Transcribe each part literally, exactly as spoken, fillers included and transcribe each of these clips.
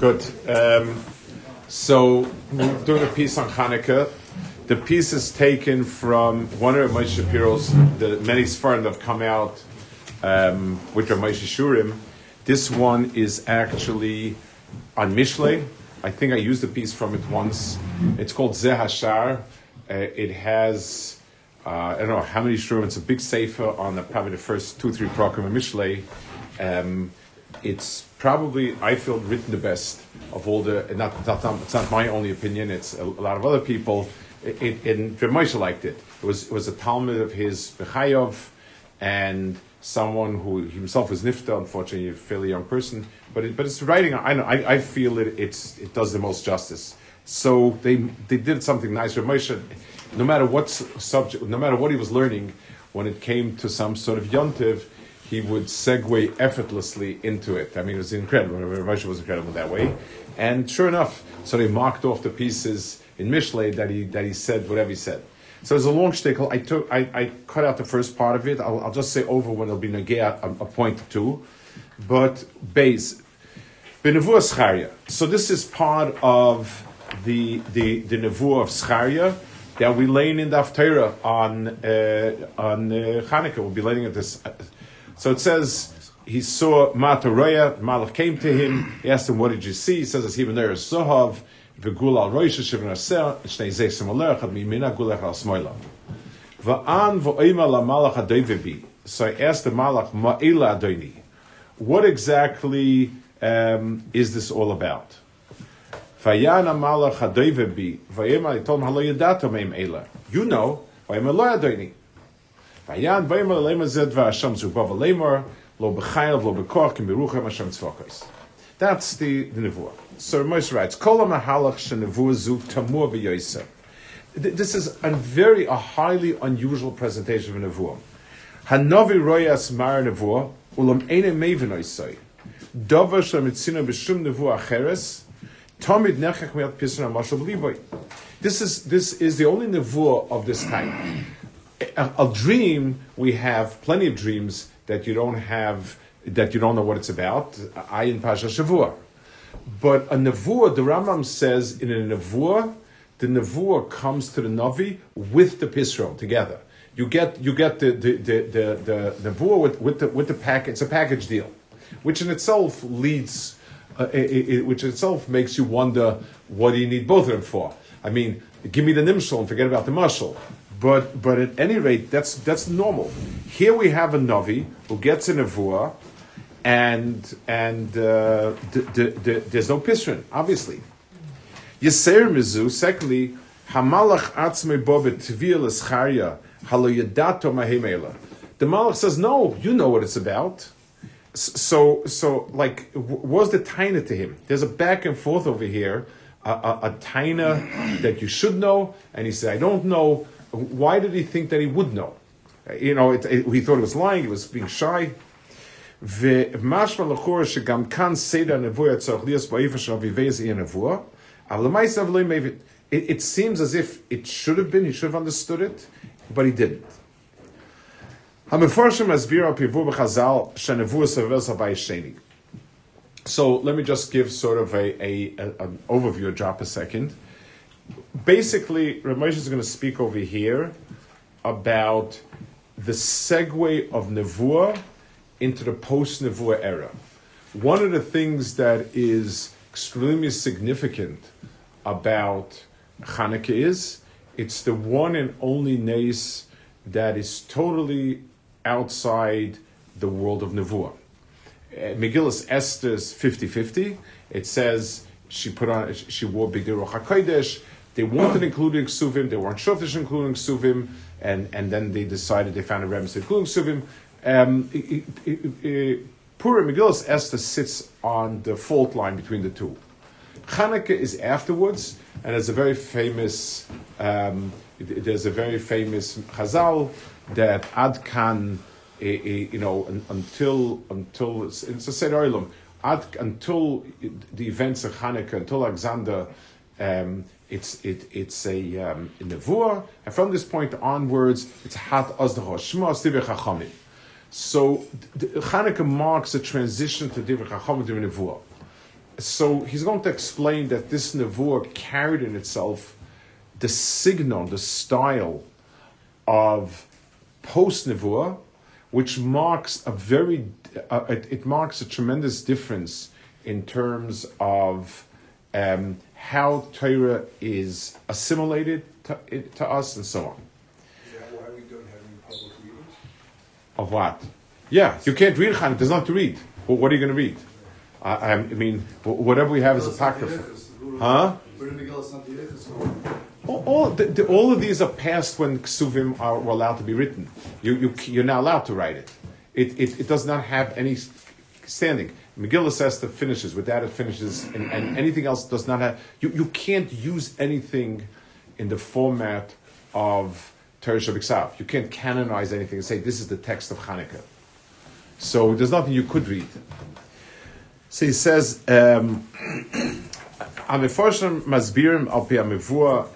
Good. Um, so we're doing a piece on Hanukkah. The piece is taken from one of Moshe Shapiro's, the many Sfarim that have come out, um, which are Moshe Shurim. This one is actually on Mishlei. I think I used a piece from it once. It's called Zeh Hashar. Uh, it has, uh, I don't know how many Shurim. It's a big sefer on the, probably the first two, three program of Mishlei. Um, it's probably, I feel, written the best of all the, not, not, not, it's not my only opinion, it's a, a lot of other people. It, it, and Reb Moshe liked it. It was, it was a Talmud of his Bechayov, and someone who himself was Nifta, unfortunately, a fairly young person. But it, but it's writing, I know, I, I feel it, it's, it does the most justice. So they they did something nice. Reb Moshe, no matter what subject, no matter what he was learning, when it came to some sort of yontiv, he would segue effortlessly into it. I mean, it was incredible. Reb Moshe was incredible that way. And sure enough, so they marked off the pieces in Mishlei that he that he said whatever he said. So it's a long shtickle. I took I, I cut out the first part of it. I'll, I'll just say over when it'll be negea a, a point or two. But base B'nevuah Zechariah. So this is part of the the the nevuah of Zechariah that we laying in the Haftarah on uh, on uh, Hanukkah. We'll be laying at this. So it says he saw Mataroya. Malach came to him. He asked him, "What did you see?" He says, "As even there is Zohav, v'gul al roisha shivin aser, shnei zeisim alech, ad mimina gulech al smoila. Va'an v'oima la malach adoivebi." So I asked the Malach, "Ma'ila adoini, what exactly um, is this all about?" Vayan malach adoivebi, va'ima, I told him, "Halo yadato meim eila." You know, va'ima lo adoini. Vayan va'ima leima zed va'asham zubav leimor, lo b'chayav, lo b'koch, kim beruchem Hashem tzvokos. That's the, the nevuah. So Moshe writes, Kol ha'mahalach shenevuah zu tamur v'yoser. This is a very, a highly unusual presentation of a nevuah. Hanavi royas mar nevuah, ulam eine mevin oisai. Dover shemitzina b'shum nevuah acheres, tamid nechach me'at pisra mashal b'liboy. This is, this is the only nevuah of this type. A, a dream, we have plenty of dreams that you don't have, that you don't know what it's about. I in Pasha Shavua. But a nevuah, the Rambam says in a nevuah, the nevuah comes to the Navi with the Pisro together. You get you get the the the the, the nevuah with, with the with the pack. It's a package deal, which in itself leads, uh, it, it, which in itself makes you wonder what do you need both of them for. I mean, give me the nimshal and forget about the mashal. But but at any rate, that's that's normal. Here we have a Navi who gets a nevuah, and and uh, the, the, the, there's no pisrin, obviously. Yeser mizu. Secondly, hamalach atzmei bo b'tviyah l'scharia halo yadato mahemela. The malach says, no, you know what it's about. So so like, what's the taina to him? There's a back and forth over here, a, a, a taina that you should know, and he said, I don't know. Why did he think that he would know? You know, it, it, he thought he was lying, he was being shy. It, it seems as if it should have been, he should have understood it, but he didn't. So let me just give sort of a, a, a an overview, drop a second. Basically, Reb Moshe is going to speak over here about the segue of Nevuah into the post-Nevuah era. One of the things that is extremely significant about Hanukkah is it's the one and only Nes that is totally outside the world of Nevuah. Uh, Megillas Esther's fifty-fifty. It says she put on, she wore Bigdei Ruach HaKodesh. They wanted including Ksuvim, they weren't sure if they should include Ksuvim, and, and then they decided they found a remedy including Ksuvim. Um, Purim Megillas Esther sits on the fault line between the two. Hanukkah is afterwards, and there's a very famous, um, there's a very famous Chazal that Ad Kan, uh, uh, you know, until until it's, it's a Seder Olam, Ad until the events of Hanukkah, until Alexander. Um, It's it it's a um, nevuah, and from this point onwards, it's hat azdacha shma stivei chachamim. So the, Hanukkah marks a transition to divrei chachamim to nevuah. so he's going to explain that this nevuah carried in itself the signal, the style of post nevuah, which marks a very, uh, it, it marks a tremendous difference in terms of um, how Torah is assimilated to, it, to us and so on. Is that why we don't have any public readings? Of what? Yeah, you can't read Chanukah. There's nothing to read. Well, what are you going to read? I, I mean, whatever we have is apocryphal. Huh? All, all, the, the, all of these are past when ksuvim are were allowed to be written. You, you, you're not allowed to write it. It, it. it does not have any standing. Megillah says that finishes. With that, it finishes, and, and anything else does not have. You, you can't use anything in the format of Torah Shabbat. You can't canonize anything and say this is the text of Chanukah. So there's nothing you could read. So he says, um, "Ameforshim masbirim al pi amevua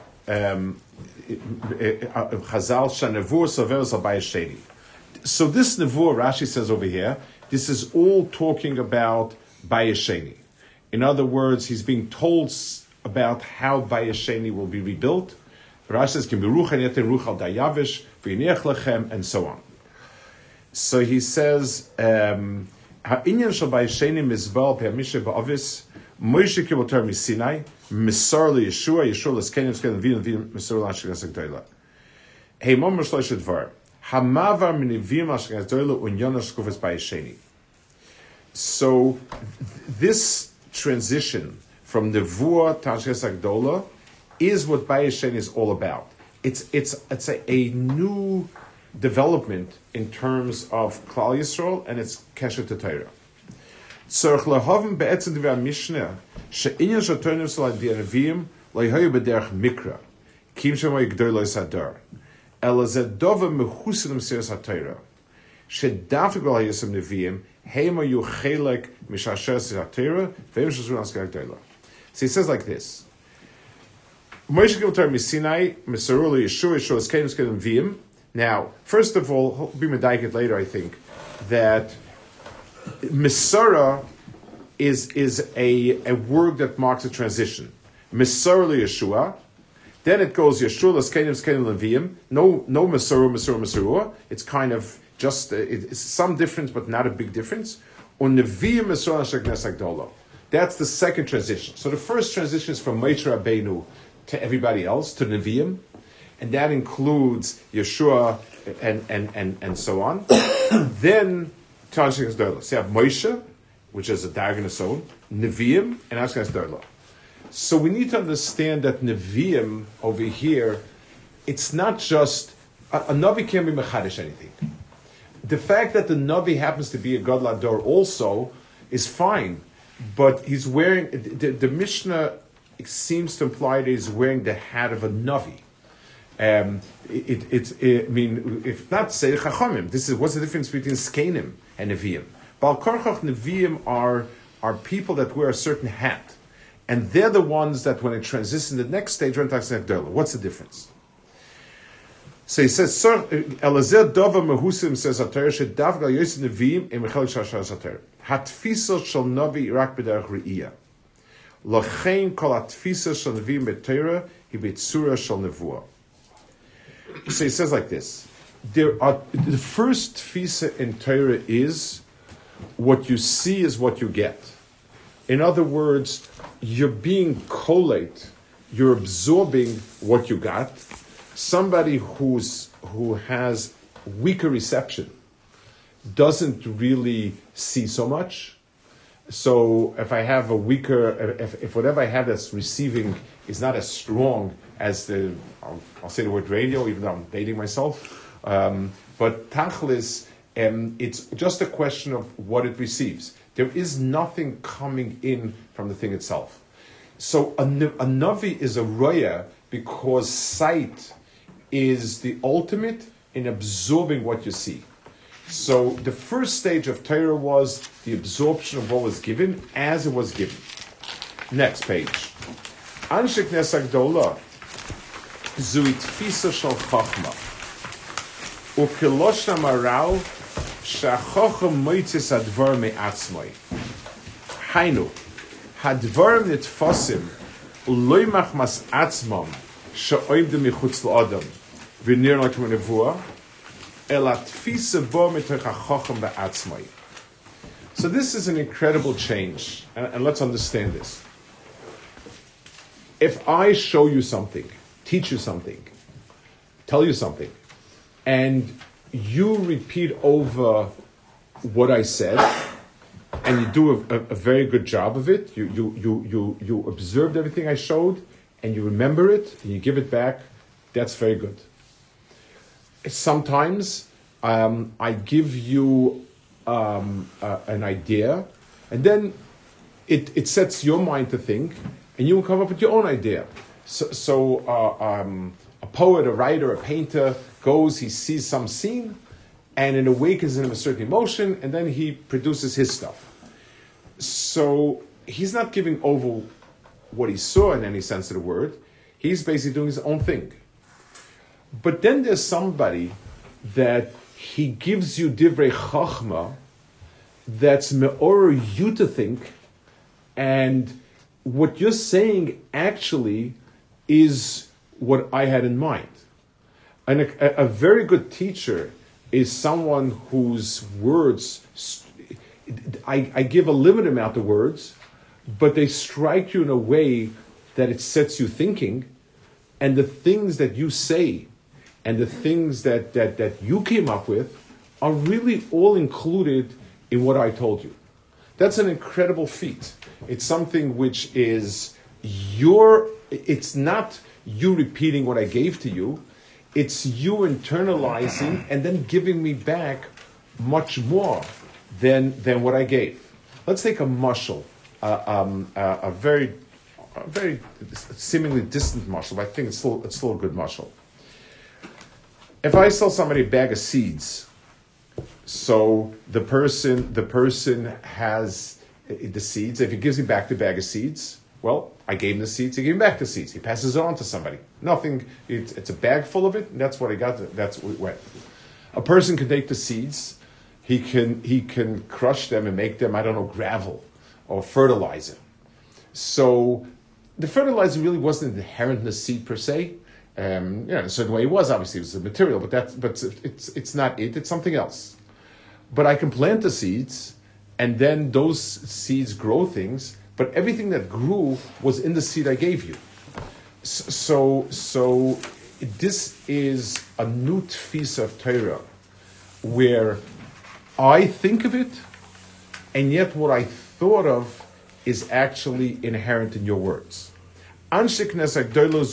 Chazal shanevua soveres al bayesheni." So this nevuah, Rashi says over here, this is all talking about bayesheni. In other words, he's being told about how bayesheni will be rebuilt. Rashi says, "Kim beruch and yeten ruch al dayavish v'yinech lechem," and so on. So he says, um, "Ha'inyan shel bayesheni mizbal pe'amishe ba'avis Moshe kibotar misinai misar leYeshua Yeshua leskenim skenim v'in v'in misar l'ashkenas gdoila. Hey mom shlosh dvar hamavar minivim ashkenas gdoila unyonas kufes bayesheni." So this transition from nevuah to Ashkenas Agdola is what bayesheni is all about. It's it's it's a, a new development in terms of Klal Yisrael and its kesher to Torah. Tzorch lehavim be'etzem divrei Mishnah she'inyan shatonim sel ha'neviim le'hayu b'derech mikra kim shemay gdola sadar ela zeh dova mechusin m'siras ha'Torah she'dafik b'al ha'yisem neviim heima yu chelek mishasheres ha'Torah ve'im shazur l'askel gdola. So he says like this: Moshe kibotar misinai misaru leYeshua Yeshua leskenim skenim v'im. Now, first of all, he'll be medayik later, I think, that Misara is, is a, a word that marks a transition. Misara leYeshua, then it goes Yeshua l'skenim skenim leviim. No, no Misara, Misara, Misara. It's kind of just, uh, it's some difference, but not a big difference. On Neviim Misara Sheknes Agdola. That's the second transition. So the first transition is from Moshe Rabbeinu to everybody else, to Neviim. And that includes Yeshua and, and, and, and so on. Then, Ashkenas Gdola. So you have Moshe, which is a Dagon of own, Nevi'im, and Ashkenas Gdola. So we need to understand that Nevi'im over here, it's not just, a, a Navi can't be Mechadish anything. The fact that the Navi happens to be a Gadol Hador also is fine, but he's wearing, the, the Mishnah seems to imply that he's wearing the hat of a Navi. Um, it, it, it, I mean, if not say Chachamim, this is what's the difference between Skenim and Nevi'im. Bal Korchach Nevi'im are are people that wear a certain hat, and they're the ones that when it transitions to the next stage, run Taxin Agdola. What's the difference? So he says, "Sir, Elazar Dova Mehusim says Atar Shedav Gal Yosef Nevi'im and Michal Shashar Atar Hatfisa Shal Navi Irak B'Derech Re'iyah Lachein Kol Hatfisa Shal Nevi'im B'Torah Hi B'Tzura Shal Nevuah." So he says like this: there are the first tfisa in Torah is what you see is what you get. In other words, you're being collate, you're absorbing what you got. Somebody who's who has weaker reception doesn't really see so much. So if I have a weaker, if, if whatever I have that's receiving is not as strong as the, I'll, I'll say the word radio, even though I'm dating myself. Um, but tachlis, um, it's just a question of what it receives. There is nothing coming in from the thing itself. So a, a navi is a roya because sight is the ultimate in absorbing what you see. So the first stage of Torah was the absorption of what was given as it was given. Next page. Anshe Knesset Gdola zui tfisa shel chachma ukeloshna maral shachacham moitzis advar me'atzmoi hainu Hadvarim nitfasim loy machmas atzmam she'oimdim michutz la'adam v'nir like menevua elat tfisa bo mitoch hachacham ba'atzmai. So this is an incredible change, and, and let's understand this. If I show you something, teach you something, tell you something, and you repeat over what I said, and you do a, a, a very good job of it, you, you, you, you, you observed everything I showed, and you remember it, and you give it back, that's very good. Sometimes um, I give you um, uh, an idea, and then it, it sets your mind to think, and you will come up with your own idea. So, so uh, um, a poet, a writer, a painter goes, he sees some scene, and it awakens in him a certain emotion, and then he produces his stuff. So he's not giving over what he saw in any sense of the word. He's basically doing his own thing. But then there's somebody that he gives you divrei chachma that's me'orer you to think, and what you're saying actually is what I had in mind. And a, a very good teacher is someone whose words, I, I give a limited amount of words, but they strike you in a way that it sets you thinking, and the things that you say and the things that, that, that you came up with are really all included in what I told you. That's an incredible feat. It's something which is your, it's not you repeating what I gave to you, it's you internalizing and then giving me back much more than, than what I gave. Let's take a mashal, uh, um, uh, a very, a very seemingly distant mashal, but I think it's still, it's still a good mashal. If I sell somebody a bag of seeds, so the person, the person has the seeds. If he gives me back the bag of seeds, well, I gave him the seeds. He gave me back the seeds. He passes it on to somebody. Nothing. It's, it's a bag full of it. And that's what I got. That's what went. A person can take the seeds. He can he can crush them and make them, I don't know, gravel or fertilizer. So the fertilizer really wasn't inherent in the seed per se. Um, yeah, in a certain way it was, obviously it was the material, but that's but it's it's not it. It's something else. But I can plant the seeds, and then those seeds grow things. But everything that grew was in the seed I gave you. So, so this is a new tfisa of Torah, where I think of it, and yet what I thought of is actually inherent in your words. That's, there's a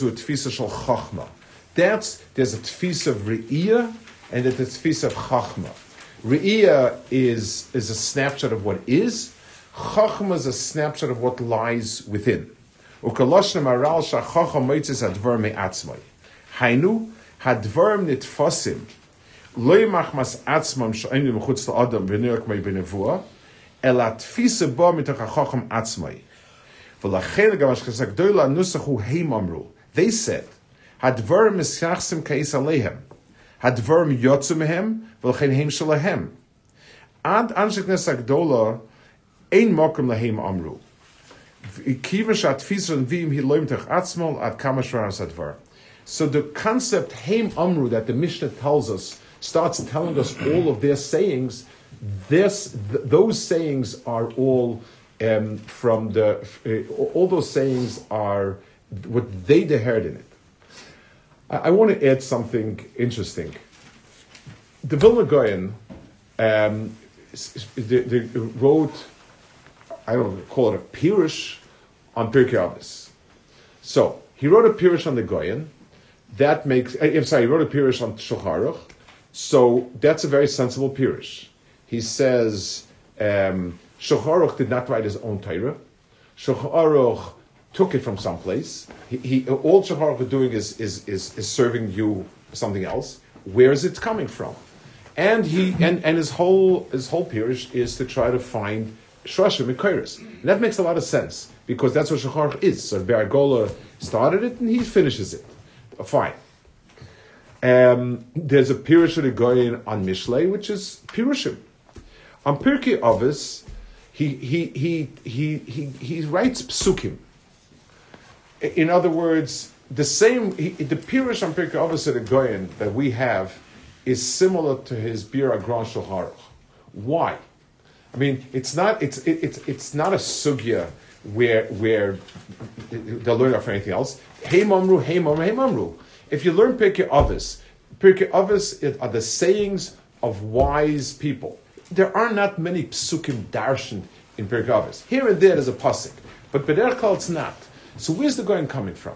tfisa of re'iyah, and there's a tfisa of chachma. Re'iyah is, is a snapshot of what is. Chachma is a snapshot of what lies within. Ukaloshna maral shachacham moitzes hadvar me'atzmai. Hainu hadvar nitfasim loy machmas atzmam she'oimdim mechutz la'adam v'nirk mei b'nevua ela tfisa bo mitoch hachacham atzmai. V'lachen gam hashchasa gdola nusachu heim amru. They said hadvar mischachsim ka'is aleihem hadvar yotzu mehem v'lachen heim shalahem ad anshek nesa gdola ein mokum lahem amru. So the concept heim amru that the Mishnah tells us starts telling us all of their sayings. This, th- those sayings are all um, from the. Uh, all those sayings are what they heard in it. I, I want to add something interesting. The Vilna Gaon, um, they, they wrote, I don't call it a pirush on Pirkei Avos. So he wrote a pirush on the Goyen. That makes. I'm sorry, he wrote a pirush on Shulchan Aruch. So that's a very sensible pirush. He says um, Shulchan Aruch did not write his own Torah. Shulchan Aruch took it from someplace. He, he all Shulchan Aruch is doing is, is is is serving you something else. Where is it coming from? And he and, and his whole his whole pirush is to try to find Shloshim Mekayros. And that makes a lot of sense, because that's what Shulchan Aruch is. So Be'agola started it and he finishes it. Fine. Um, there's a Pirush of the Goyen on Mishlei, which is Pirushim. On Pirkei Avos, He he he he he he writes psukim. In other words, the same he, the Pirush on Pirkei Avos of Goyen that we have is similar to his Bir Agron Shulchan Aruch. Why? I mean, it's not it's it, it's it's not a sugya where where they'll learn it for anything else. Hey mamru, hey mamru, hey mamru. If you learn Pirkei Avos, Pirkei Avos are the sayings of wise people. There are not many psukim darshan in Pirkei Avos. Here and there there's a pasuk, but b'derech klal it's not. So where's the going coming from?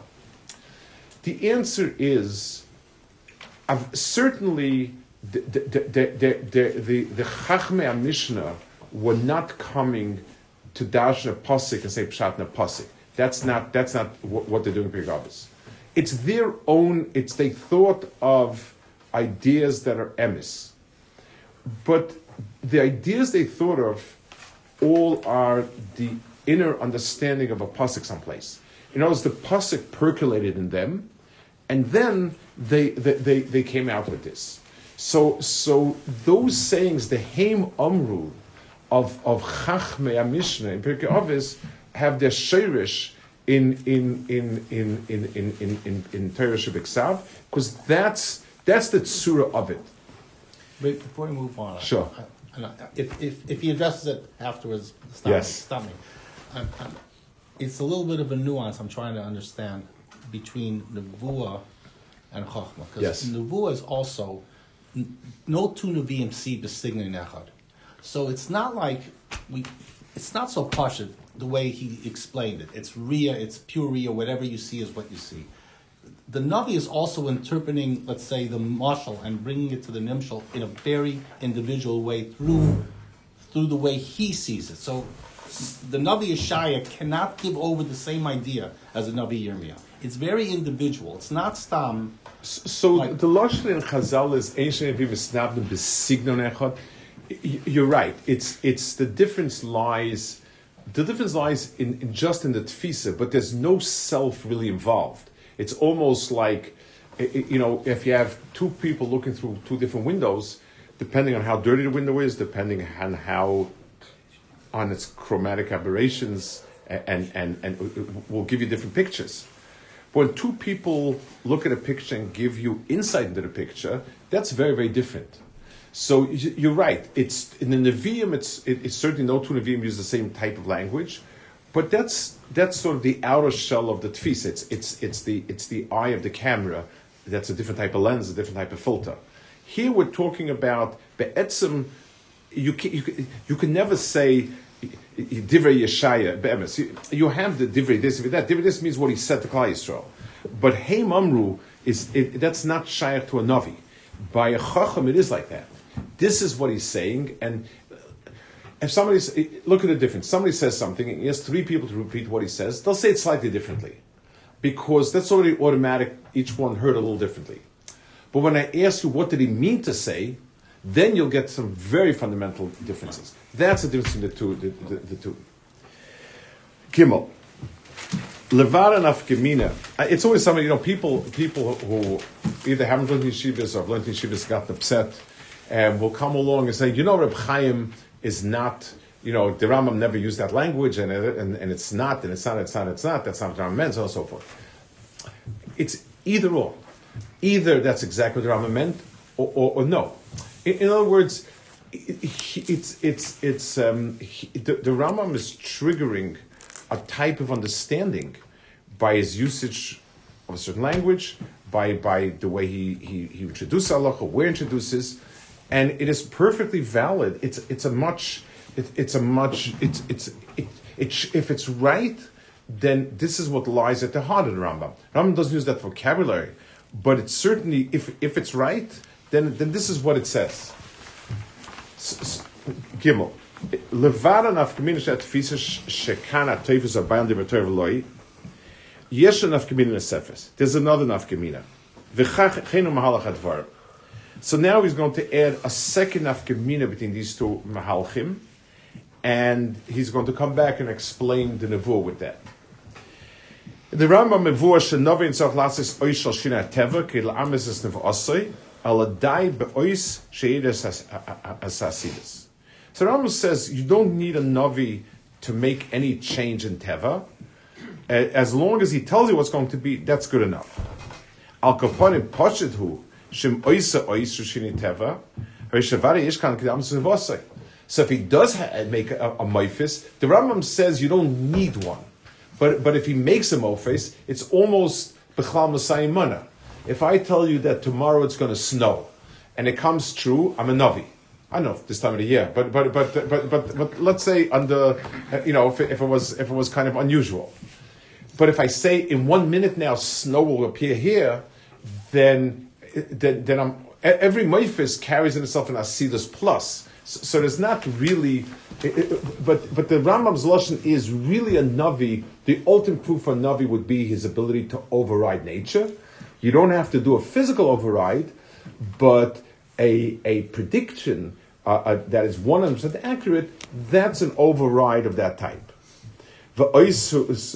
The answer is, I've certainly the the the the the, the, the Chachmei Mishnah were not coming to darshan a pasuk and say pshat in a pasuk. That's not that's not what, what they're doing in Pirkei Avos. It's their own. It's they thought of ideas that are emes, but the ideas they thought of all are the inner understanding of a pasuk someplace. In other words, the pasuk percolated in them, and then they they, they, they came out with this. So so those sayings, the Heim Amru of of Chachmei Mishnah in Pirkei Avos, have their sheirish in in in in in in in in, in Torah Shebiksav, because that's that's the tzura of it. But before we move on, Sure. I, I, if, if if he addresses it afterwards, stop Yes. me. Stop me. I'm, I'm, it's a little bit of a nuance I'm trying to understand between nevuah and chachma. Because Yes. nevuah is also n- no two neviim see b'signin echad. So it's not like we. It's not so pashut the way he explained it. It's ria. It's pure ria. Whatever you see is what you see. The Navi is also interpreting, let's say, the mashal and bringing it to the nimshal in a very individual way through through the way he sees it. So the Navi Yeshaya cannot give over the same idea as the Navi Yirmiyah. It's very individual. It's not stam. So Like- the lashon in Chazal is ancient v'snabdim b'signon echad. Y- You're right. It's it's the difference lies. The difference lies in, in just in the tfisa, but there's no self really involved. It's almost like, i- i- you know, if you have two people looking through two different windows, depending on how dirty the window is, depending on how, on its chromatic aberrations, a- and and and it will give you different pictures. But when two people look at a picture and give you insight into the picture, that's very very different. So y- you're right. It's in the Nevi'im. It's it, it's certainly no two Nevi'im use the same type of language, but that's that's sort of the outer shell of the tfis. It's it's it's the it's the eye of the camera. That's a different type of lens, a different type of filter. Here we're talking about be'etzem. You can, you can, you can never say divrei Yeshaya be'emes. You, you have the divrei this, divrei that. Divrei this means what he said to Klal Yisrael. But Heim Amru is it, that's not shaykh to a navi. By a chacham, it is like that. This is what he's saying, and if somebody look at the difference, somebody says something, and he has three people to repeat what he says, they'll say it slightly differently, because that's already automatic. Each one heard a little differently. But when I ask you what did he mean to say, then you'll get some very fundamental differences. That's the difference between the two. The, the, the two. Gimel. Levara nafkamina. It's always something, you know, people people who either haven't learned yeshivas or have learned yeshivas gotten upset, and will come along and say, you know, Reb Chaim is not, you know, the Rambam never used that language, and and, and it's not, and it's not, it's not, it's not, that's not what the Rambam meant, so on and so forth. It's either or. Either that's exactly what the Rambam meant, or, or, or no. In, in other words, it, it's, it's, it's, um, he, the, the Rambam is triggering a type of understanding by his usage of a certain language, by by the way he he, he introduces halacha, where he introduces, and it is perfectly valid. It's it's a much it, it's a much it's it's it, it, if it's right, then this is what lies at the heart of the Rambam. Rambam doesn't use that vocabulary, but it's certainly if if it's right, then then this is what it says. S- s- Gimel. Levada nafkamina shet tfisa shekana teifus abayim devator v'loi. Yesh nafkamina nesefes. There's another nafkamina. V'chach chenu mahalach advar. So now he's going to add a second nafkamina between these two mahalchim, and he's going to come back and explain the nevuah with that. The Rambam nevuah shenovin tzach lasis oishal shina teva k'il amis es nevuah asay aladai beois sheidas asasidus. So the Rambam says you don't need a Navi to make any change in Teva. As long as he tells you what's going to be, that's good enough. Al kaponim poshethu shem oisa oisu shini Teva. So if he does ha- make a, a moifis, the Rambam says you don't need one. But but if he makes a moifis, it's almost b'chlal masayim mana. If I tell you that tomorrow it's going to snow, and it comes true, I'm a navi. I don't know if this time of the year, but but but but but, but let's say under, you know, if it, if it was if it was kind of unusual. But if I say in one minute now snow will appear here, then then, then I'm every moifis carries in itself an asidus plus. So, so there's not really, it, it, but but the Rambam's lashon is really a navi. The ultimate proof for a navi would be his ability to override nature. You don't have to do a physical override, but a a prediction uh, uh, that is one hundred percent accurate, that's an override of that type. That's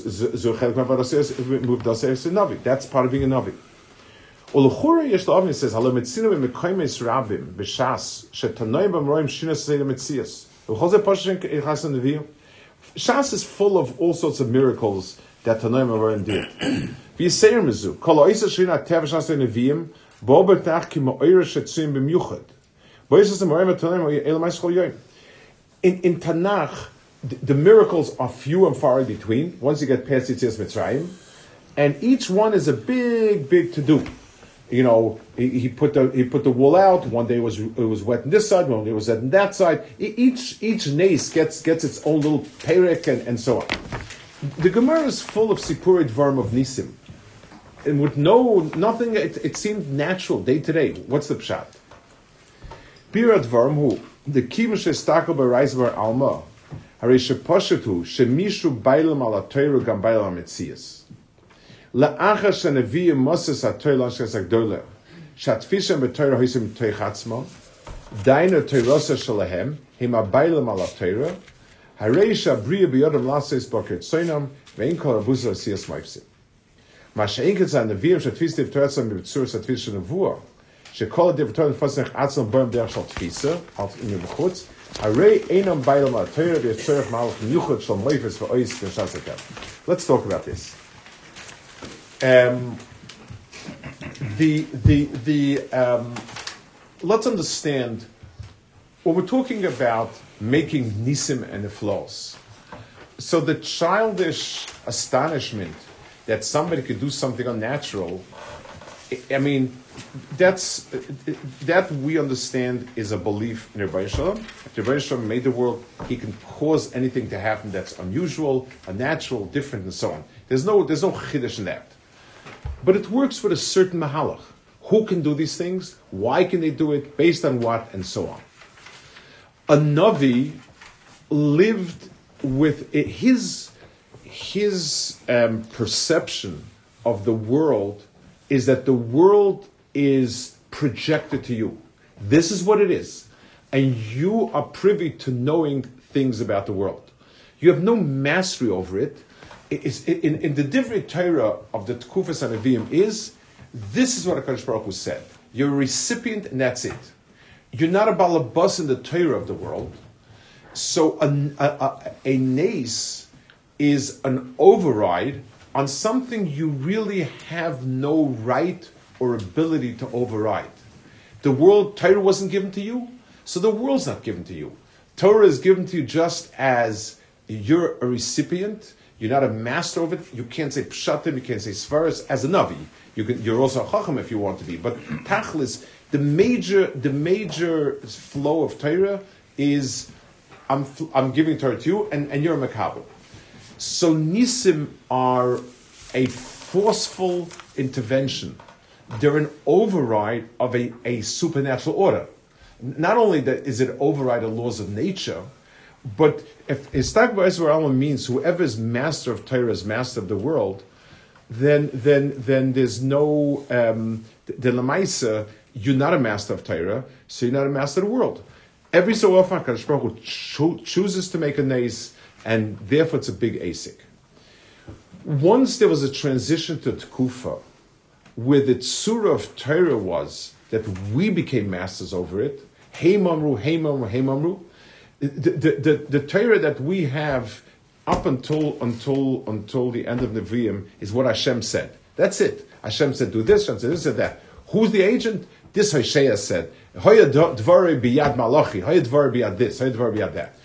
part of being a navi. Uluchura yesh la'avni says halo metzina b'mekaymes rabim b'shas shetanoim b'mroim shinas zayda metzias. V'chol pashen echas neviim. Shas is full of all sorts of miracles that Tanoim b'mroim did. V'yiseir mezu kol ha'isa shina tev shas neviim bo b'tach ki ma'oira shetzim b'myuchad. Bo yisas b'mroim Tanoim elamai shchol yoyim. In in Tanakh, the, the miracles are few and far in between. Once you get past Yitzias Mitzrayim, and each one is a big, big to do. You know, he, he put the he put the wool out. One day it was it was wet on this side. One day it was wet on that side. E- Each each nace gets gets its own little perek and, and so on. The Gemara is full of sipurid varm of nisim, and with no nothing. It, it seemed natural day to day. What's the pshat? Birat varm hu the kivish estakel bereis var alma harisha poshetu shemishu bailam ala teiru gam bailam mitzias. La'achar sheneviyim moses ha'toyla shezak doler shatfishem b'toyra hoisim toichatzmo daina toyrosa shalahem him abaylam ala toyra hareisha briya b'yodam lases boker tzoinam ve'in kol abuza asiyas moifsim masha'inket zan neviyim shatfistiv toyatzam b'tzur shatfish shenavua shekol adiv toyla fosnech atzam boim derech shal tfisa al inu b'chutz harei einam baylam ala toyra v'yitzorech malach miyuchot shal moifis v'ois v'shazakem. Let's talk about this. Um, the the the um, let's understand when we're talking about making nisim and niflos. So the childish astonishment that somebody could do something unnatural, I mean, that's that we understand is a belief in Rebbeinu Shalom. If Rebbeinu Shalom made the world, he can cause anything to happen that's unusual, unnatural, different, and so on. There's no there's no chiddush in that. But it works with a certain mahalach. Who can do these things? Why can they do it? Based on what? And so on. A Navi lived with it, his, his um, perception of the world is that the world is projected to you. This is what it is. And you are privy to knowing things about the world. You have no mastery over it. Is in, in the Divrei Torah of the Tkufas Hanavim is, this is what HaKadosh Baruch Hu said. You're a recipient and that's it. You're not a balabas in the Torah of the world. So a, a, a, a nace is an override on something you really have no right or ability to override. The world, Torah wasn't given to you, so the world's not given to you. Torah is given to you just as you're a recipient. You're not a master of it. You can't say pshatim. You can't say svaras as a navi. You can, you're also a chacham if you want to be. But tachlis, the major, the major flow of Torah is, I'm, I'm giving Torah to you, and, and you're a makabel. So nisim are a forceful intervention. They're an override of a, a supernatural order. Not only that is it override the laws of nature, but if Istak Ba'ezra means whoever is master of Torah is master of the world, then then then there's no um, the Lamaisa, you're not a master of Torah, so you're not a master of the world. Every so often, HaKadosh Baruch Hu cho- chooses to make a nace, and therefore it's a big asik. Once there was a transition to Tkufa, where the tzura of Torah was that we became masters over it, Hey Mamru, Hey Mamru, Hey Mamru, The, the, the, the Torah that we have up until until until the end of Nevi'im is what Hashem said. That's it. Hashem said, do this, Hashem said this, said that. Who's the agent? This Hosea said. Hoya dvarei biyad malachi. Hoya dvarei biyad this. Hoya dvarei biyad that.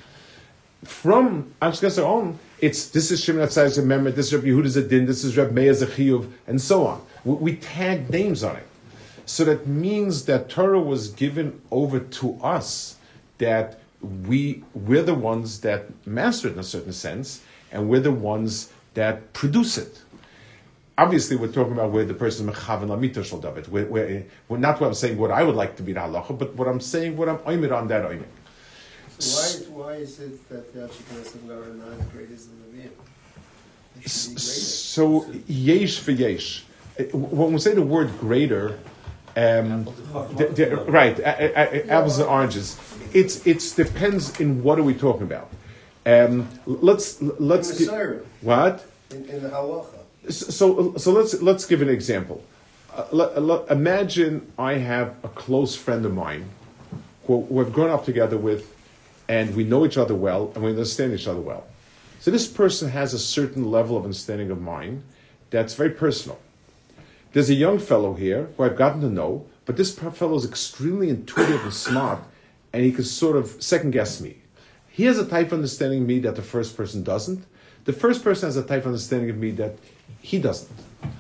From Ashkenazar on, it's this is Shimon Atzai's amendment, this is Rabbi Yehuda's Adin, this is Rabbi Meir Zechiyuv, and so on. We, we tag names on it. So that means that Torah was given over to us, that we, we're the ones that master it in a certain sense, and we're the ones that produce it. Obviously, we're talking about where the person is mechaven lamita shel David. We're, we're, we're not what I'm saying what I would like to be the halacha, but what I'm saying what I'm oimid on that oimid. Why, why is it that the Ashkenazim are not as great as the Nevi'im? They should be greater. So, yesh v'yesh. When we say the word greater, um, the, the, right, a, a, a, apples and oranges. It's it's depends in what are we talking about. Um, let's let's In the gi- Torah, what. in, in the halacha. So so let's let's give an example. Uh, let, let- imagine I have a close friend of mine who we've grown up together with, and we know each other well, and we understand each other well. So this person has a certain level of understanding of mine that's very personal. There's a young fellow here who I've gotten to know, but this fellow is extremely intuitive and smart, and he can sort of second guess me. He has a type of understanding of me that the first person doesn't. The first person has a type of understanding of me that he doesn't.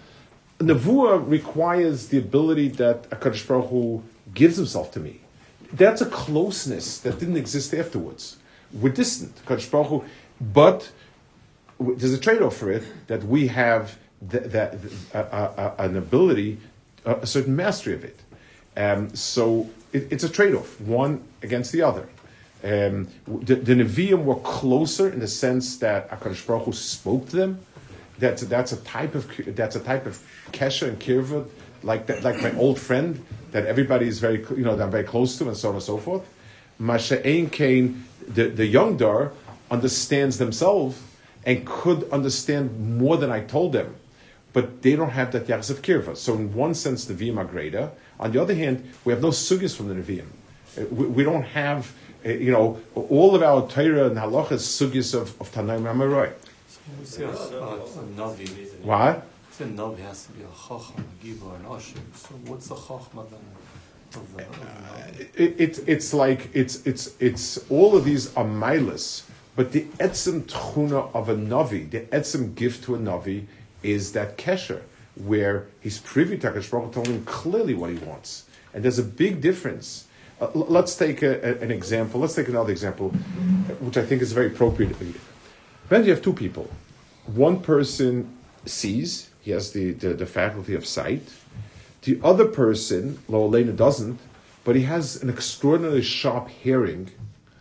Nevuah requires the ability that HaKadosh Baruch Hu gives himself to me. That's a closeness that didn't exist afterwards. We're distant, HaKadosh Baruch Hu, but there's a trade-off for it that we have th- that uh, uh, an ability, uh, a certain mastery of it. Um, so it, it's a trade-off, one against the other. Um, the, the Nevi'im were closer in the sense that HaKadosh Baruch Hu spoke to them. That's a, that's a type of that's a type of kesher and kirvud, like that, like my old friend that everybody is very you know that I'm very close to, and so on and so forth. Masha'ein Kain, the the young dar understands themselves and could understand more than I told them, but they don't have that yachs of kirva. So in one sense, the Nevi'im are greater. On the other hand, we have no sugis from the Nevi'im. Uh, We, we don't have uh, you know all of our Torah and halacha is sugis of of Tanaim Amaroi. What's the Navi? What? The Navi has to be a Chacham, a Gibor, an Ashim. So what's the Chachma then of the, of the Navi? It, it, it's like it's it's it's all of these are milas, but the etzem tchuna of a navi, the etzem gift to a navi, is that kesher where he's privy to HaKadosh Baruch Hu telling him clearly what he wants, and there's a big difference. Uh, l- let's take a, a, an example. Let's take another example, which I think is very appropriate. Then you have two people. One person sees; he has the, the, the faculty of sight. The other person, Lo Elena, doesn't, but he has an extraordinarily sharp hearing,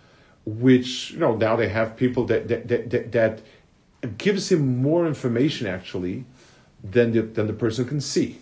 which, you know, now they have people that that, that, that, that gives him more information, actually, than the, than the person can see.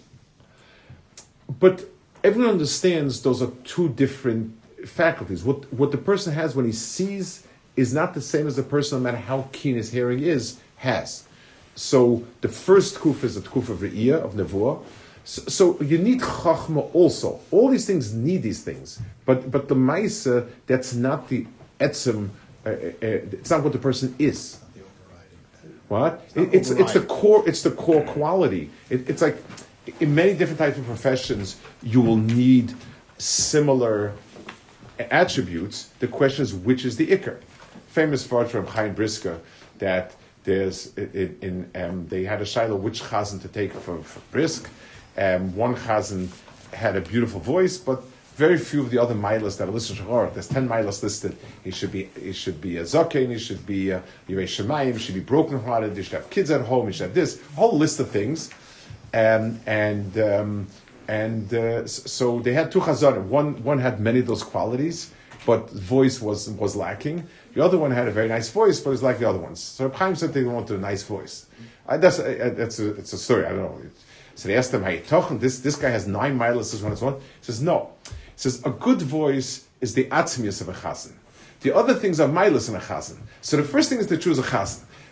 But everyone understands those are two different faculties. What, what the person has when he sees is not the same as the person, no matter how keen his hearing is, has. So the first kuf is the kuf of Re'iyah, of Nevuah. So, so you need Chachma also. All these things need these things. But but the Maisa, that's not the etzem, uh, uh, it's not what the person is. What? It, it's it's the core. It's the core quality. It, it's like in many different types of professions, you will need similar attributes. The question is, which is the ikar? Famous word from Chaim Brisker that there's in, in um, they had a shiloh which chazan to take for, for Brisk. Um, one chazan had a beautiful voice, but very few of the other milas that are listed. There's ten milas listed. He should be he should be a zaken. He should be a Yirei Shemayim. He should be brokenhearted. He should have kids at home. He should have this whole list of things. Um, and um, and uh, so they had two chazanim. One one had many of those qualities, but voice was was lacking. The other one had a very nice voice, but it's like the other ones. So Chaim said they wanted a nice voice. I, that's uh, that's a, it's a story. I don't know. So they asked him, "Hey, Tochen, this this guy has nine milas. This one is one." He says, "No." He says, a good voice is the atzmius of a chazan. The other things are milas in a chazan. So the first thing is to choose a chazan.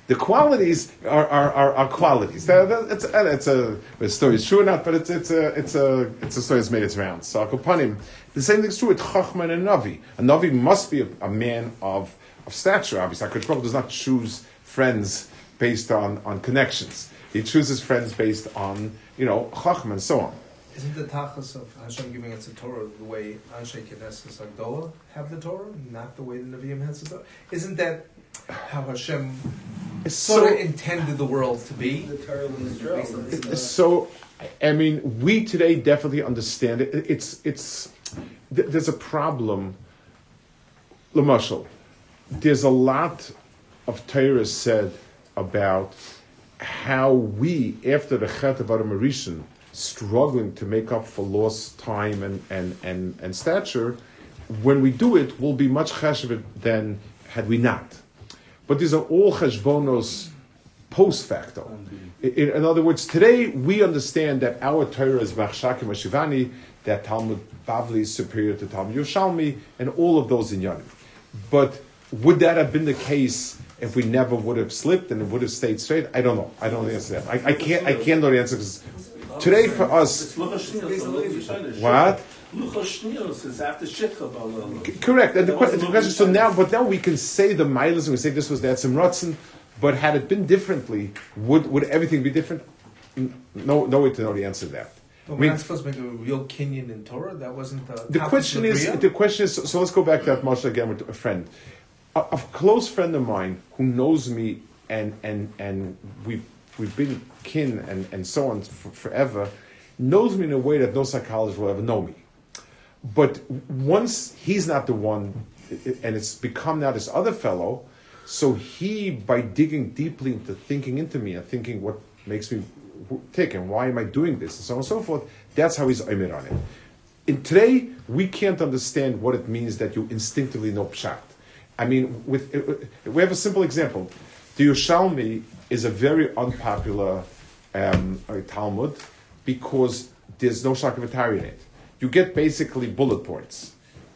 The qualities are, are, are, are qualities. That, that, it's, uh, it's a the story is true or not, but it's it's a it's a it's a story that's made its rounds. So upon him, the same thing's true with Chachman and Navi. A Navi must be a, a man of, of stature. Obviously, HaKadosh Baruch Hu does not choose friends based on, on connections. He chooses friends based on you know Chachman and so on. Isn't the tachlis of Hashem giving us the Torah the way Anshe Knesset Agdola have the Torah, not the way the Nevi'im has the Torah? Isn't that how Hashem It's sort so- of intended the world to be? The Torah was based on It's the- So, I mean, we today definitely understand it. It's it's th- there's a problem. L'mashal, there's a lot of Torah said about how we, after the Chet of Adam Rishon, struggling to make up for lost time and, and, and, and stature, when we do it, we'll be much cheshavit than had we not. But these are all cheshbonos post facto. In, in other words, today we understand that our Torah is Machshakim Ashivani, that Talmud Bavli is superior to Talmud Yerushalmi, and all of those in Yanim. But would that have been the case if we never would have slipped and it would have stayed straight? I don't know. I don't know the answer to that. I, I can't. I can't know the answer because today for us, what? Luchos is after Shikha. C- correct. And the, que- the question. So now, but now we can say the milas and we say this was that some Ratzin, but had it been differently, would would everything be different? N- No, no way to know the answer to that. But I we're mean, not supposed to make a real Kenyan in Torah. That wasn't the. the tachlis question of is. Bria? The question is. So, so let's go back to that Moshe again with a friend, a, a close friend of mine who knows me and and and we've we've been kin and and so on for, forever, knows me in a way that no psychologist will ever know me. But once he's not the one, and it's become now this other fellow, so he, by digging deeply into thinking into me and thinking what makes me tick and why am I doing this and so on and so forth, that's how he's omer on it. In today, we can't understand what it means that you instinctively know pshat. I mean, with we have a simple example. The Yerushalmi is a very unpopular um, Talmud because there's no shakavatari in it. You get basically bullet points.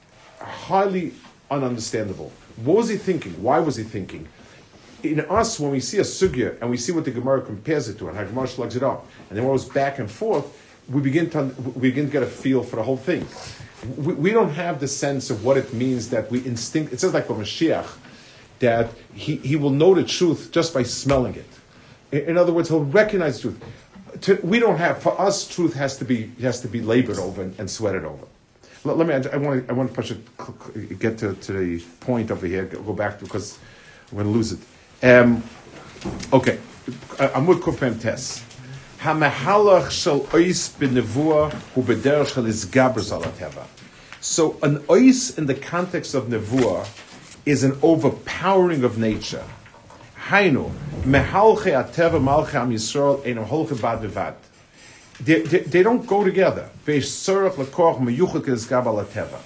Highly ununderstandable. What was he thinking? Why was he thinking? In us, when we see a sugya and we see what the Gemara compares it to and how Gemara slugs it up, and then when it was back and forth, we begin to we begin to get a feel for the whole thing. We, we don't have the sense of what it means that we instinct. It says like a Mashiach that he, he will know the truth just by smelling it. In, in other words, he'll recognize truth. To, we don't have, for us, truth has to be has to be labored over and, and sweated over. Let, let me. I want to. I want to push it. Get to, to the point over here. Go back because I'm going to lose it. Um, okay, Amud Kuf Mem Tes. Hamahalach shel ois b'nevuah hu b'derech shel izgaber zal hateva. So an ois in the context of nevuah is an overpowering of nature. Hainu, mehalche ateva malche am Yisrael eno holche bad bevad. They, they, they don't go together. Veish tzorach lekoch meyuchel kezgab al ateva.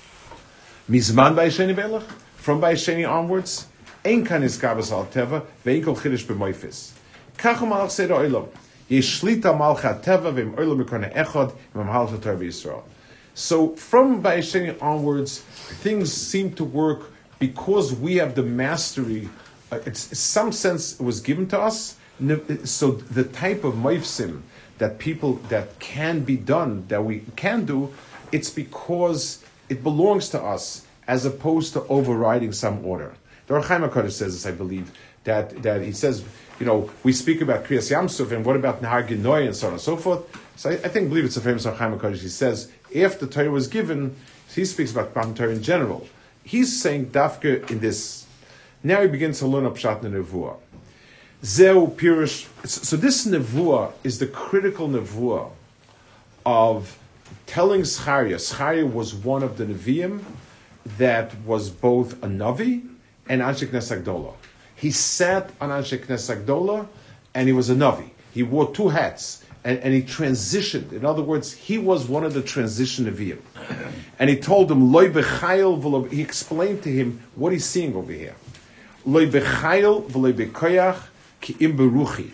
Mizman ba'yisheni belach, from ba'yisheni onwards, ein kan izgab al ateva, ve'in kol chidish b'moifis. Kach malach seder oilam, yesh shlita malche ateva ve'im oilam mikone echad, ve'im halcha Torah Yisrael. So from ba'yisheni onwards, things seem to work because we have the mastery. Uh, it's, in some sense, it was given to us. So the type of moifsim that people that can be done, that we can do, it's because it belongs to us, as opposed to overriding some order. The Ohr Chaim HaKadosh says this, I believe, that that he says, you know, we speak about Kriyas Yamsuf, and what about Nahar Ginoi, and so on and so forth. So I, I think, believe it's a famous Ohr Chaim HaKadosh. He says, after Torah was given, he speaks about Matan Torah in general. He's saying Dafka in this. Now he begins to learn up Pshat Nevuah. Zeu Pirush. So this Nevuah is the critical Nevuah of telling Zechariah. Zechariah was one of the Nevi'im that was both a Navi and Anshe Knesset Agdola. He sat on Anshe Knesset Agdola and he was a Navi. He wore two hats and, and he transitioned. In other words, he was one of the transition Nevi'im. And he told him, Loi b'chayil v'lo, he explained to him what he's seeing over here. Loi b'chayil v'loi b'koyach ki im beruchi.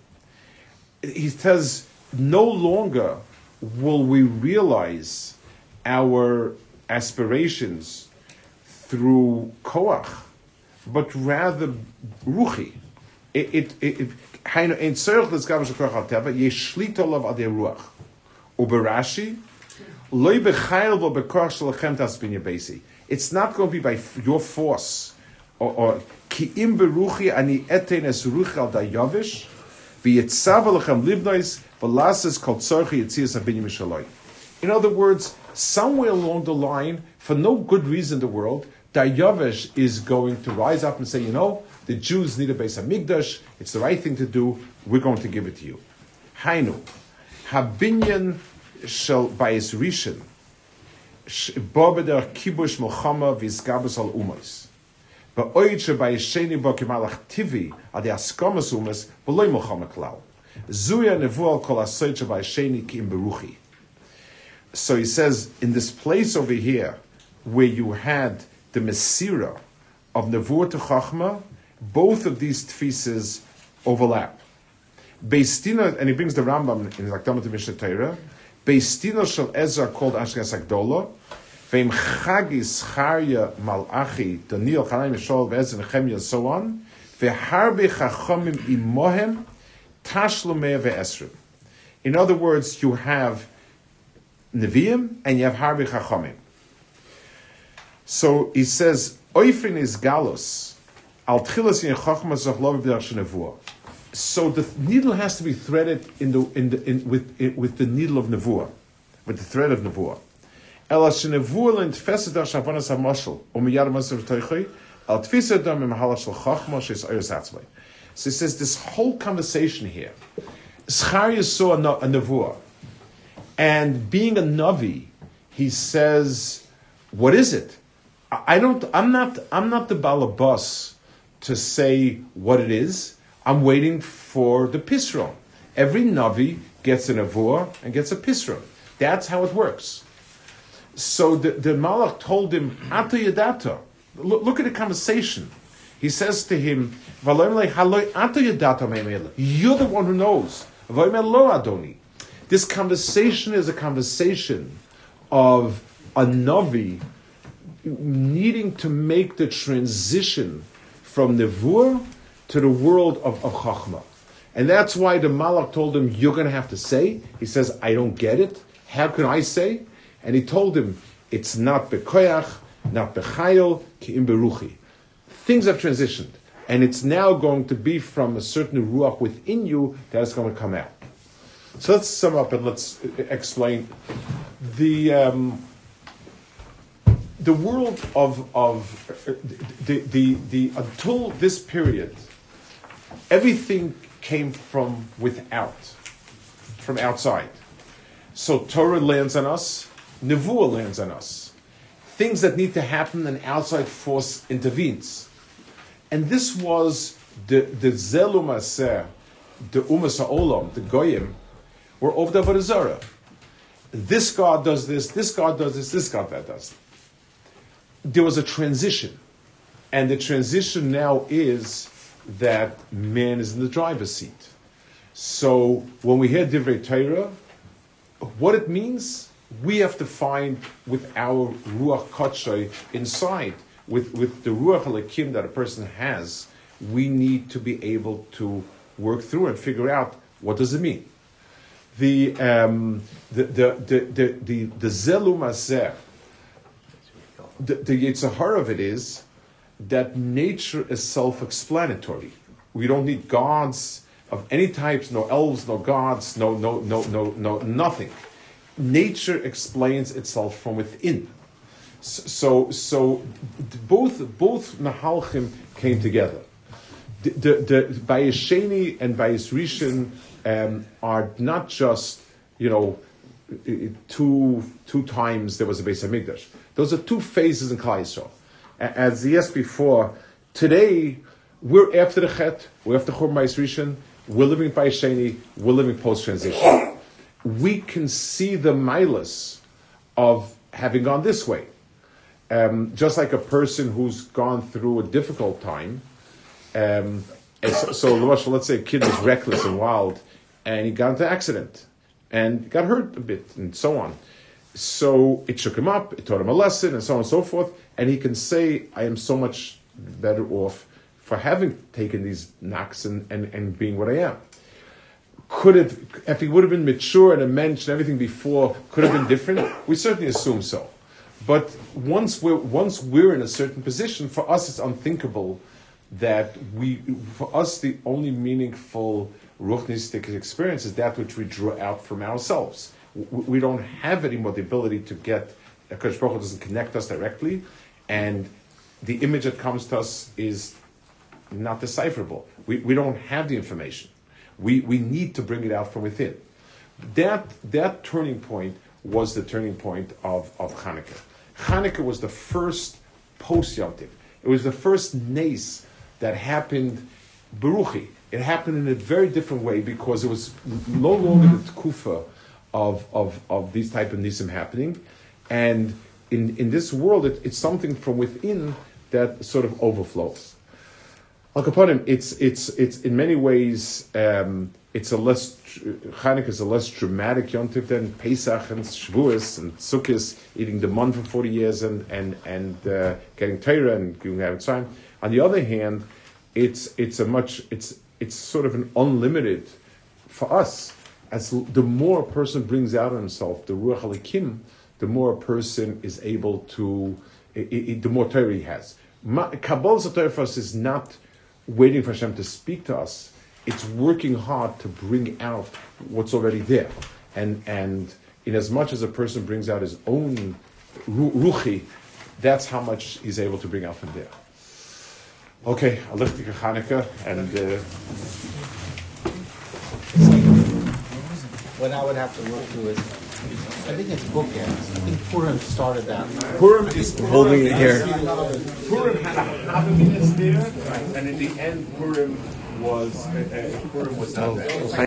He says, no longer will we realize our aspirations through koach, but rather ruchi. It it it Hainu ein tzorich l'zgavish l'koach al teva yesh shlita olav adei ruach. Uberashi loy b'chayil vo b'koach shalachem tasbin yabesi. It's not going to be by your force or ki im beruchi ani etein es ruach al dayavish v'yitzav alachem libnois v'lases kol tzorchi yitzias abin yamishaloi. In other words, somewhere along the line, for no good reason in the world, Daryavish is going to rise up and say, you know, the Jews need a Beis Hamikdash, it's the right thing to do, we're going to give it to you. Hainu, habinyan shel bayis rishon, bobeder kibush milchama v'izgabus al umos. Ba'oid she bayis sheni bo kimalach tivi ad yaskamas umos v'loy milchama klal. Zuya nevu al kol asoid she bayis sheni ki im beruchi. So he says, in this place over here, where you had the Mesira of Nevuah to Chachma, both of these tfises overlap. Beistina, and he brings the Rambam in Zakdamat Mishnah Torah, Beistina shel Ezra called Ashkenaz Agdola, Veim Chagis Charya Malachi, Daniel, Chanaim, Yishol, Ve'ezra, Nechemia, and so on, Ve'harbe Chachamim Imohem, Tashlumeh Ve'esrim. In other words, you have Nevi'im, and you have Harbi Chachamim. So he says, Oifrin is Galus, Al Tchilas in Chachma Zachlov B'derach Nevuah. So the needle has to be threaded in the in the in, with in, with the needle of Nevuah, with the thread of Nevuah. Ela shenevuah l'intfeset al shavanas hamashal umiyad maser toichei al tfisa dam imahalash shel Chachma sheis oyos atzmai. So he says this whole conversation here. Zechariah saw a, a Nevuah. And being a Navi, he says, what is it? I don't, I'm not, I'm not the balabas to say what it is. I'm waiting for the Pisron. Every Navi gets an Avur and gets a Pisron. That's how it works. So the, the Malach told him, Ato Yadata. Look, look at the conversation. He says to him, You're the one who knows. This conversation is a conversation of a Navi needing to make the transition from Nevuah to the world of, of Chachma. And that's why the Malach told him, you're going to have to say. He says, I don't get it. How can I say? And he told him, it's not Bekoyach, not Bechayil, ki im beruchi. Things have transitioned. And it's now going to be from a certain Ruach within you that is going to come out. So let's sum up and let's explain the um, the world of of the, the the until this period, everything came from without, from outside. So Torah lands on us, Nevuah lands on us. Things that need to happen, an outside force intervenes, and this was the the Zelu Maser, the Umas Ha'olam, the Goyim. We're over the Avodah Zarah. This God does this, this God does this, this God that does. There was a transition. And the transition now is that man is in the driver's seat. So when we hear Divrei Torah, what it means, we have to find with our Ruach Kodshay inside, with, with the Ruach Halakim that a person has, we need to be able to work through and figure out what does it mean. The um, the the the the the, the Zelu Maser, the, the Yetzer Hara of it is that nature is self-explanatory. We don't need gods of any types, no elves, no gods, no no no no no nothing. Nature explains itself from within. So so both both Mahalchim came together. The the, the Bayis Sheni and Bayis Rishon Um, are not just, you know, two two times there was a Beis Hamikdash. Those are two phases in Klal Yisrael. As yes before, today we're after the Chet, we're after Churban Bayis Rishon, we're living Bayis Sheni, we're living post transition. We can see the milas of having gone this way. Um, just like a person who's gone through a difficult time. Um, so, so let's say a kid was reckless and wild, and he got into an accident, and got hurt a bit, and so on. So it shook him up, it taught him a lesson, and so on and so forth, and he can say, I am so much better off for having taken these knocks and, and, and being what I am. Could it, if he would have been mature and a mensch and everything before, could have been different? We certainly assume so. But once we're, once we're in a certain position, for us it's unthinkable that we, for us the only meaningful ruchnistic experience is that which we draw out from ourselves. We don't have anymore the ability to get, HaKadosh Baruch Hu doesn't connect us directly, and the image that comes to us is not decipherable. We, we don't have the information. We, we need to bring it out from within. That, that turning point was the turning point of, of Hanukkah. Hanukkah was the first post-Yom Tov. It was the first nace that happened, Beruchi. It happened in a very different way because it was no longer the tkufa of, of, of these type of nisim happening. And in, in this world, it, it's something from within that sort of overflows. Al Kaponim, it's it's it's in many ways um, it's a less Chanukah is a less dramatic Yom Tov than Pesach and Shavuos and Sukkot, eating the man for forty years and and and uh, getting Torah and giving out time. On the other hand, it's it's a much it's it's sort of an unlimited for us. As the more a person brings out of himself the Ruach Halikim, the more a person is able to, it, it, the more Torah he has. Kabbalah Torah for us is not waiting for Hashem to speak to us. It's working hard to bring out what's already there. And and in as much as a person brings out his own ruchi, that's how much he's able to bring out from there. Okay, I'll lift the Chanukah and... Uh, What I would have to look through is, I think it's bookends. I think Purim started that. Purim is Holding it here. Purim had a happiness there, and in the end, Purim was uh, uh, Purim was not there.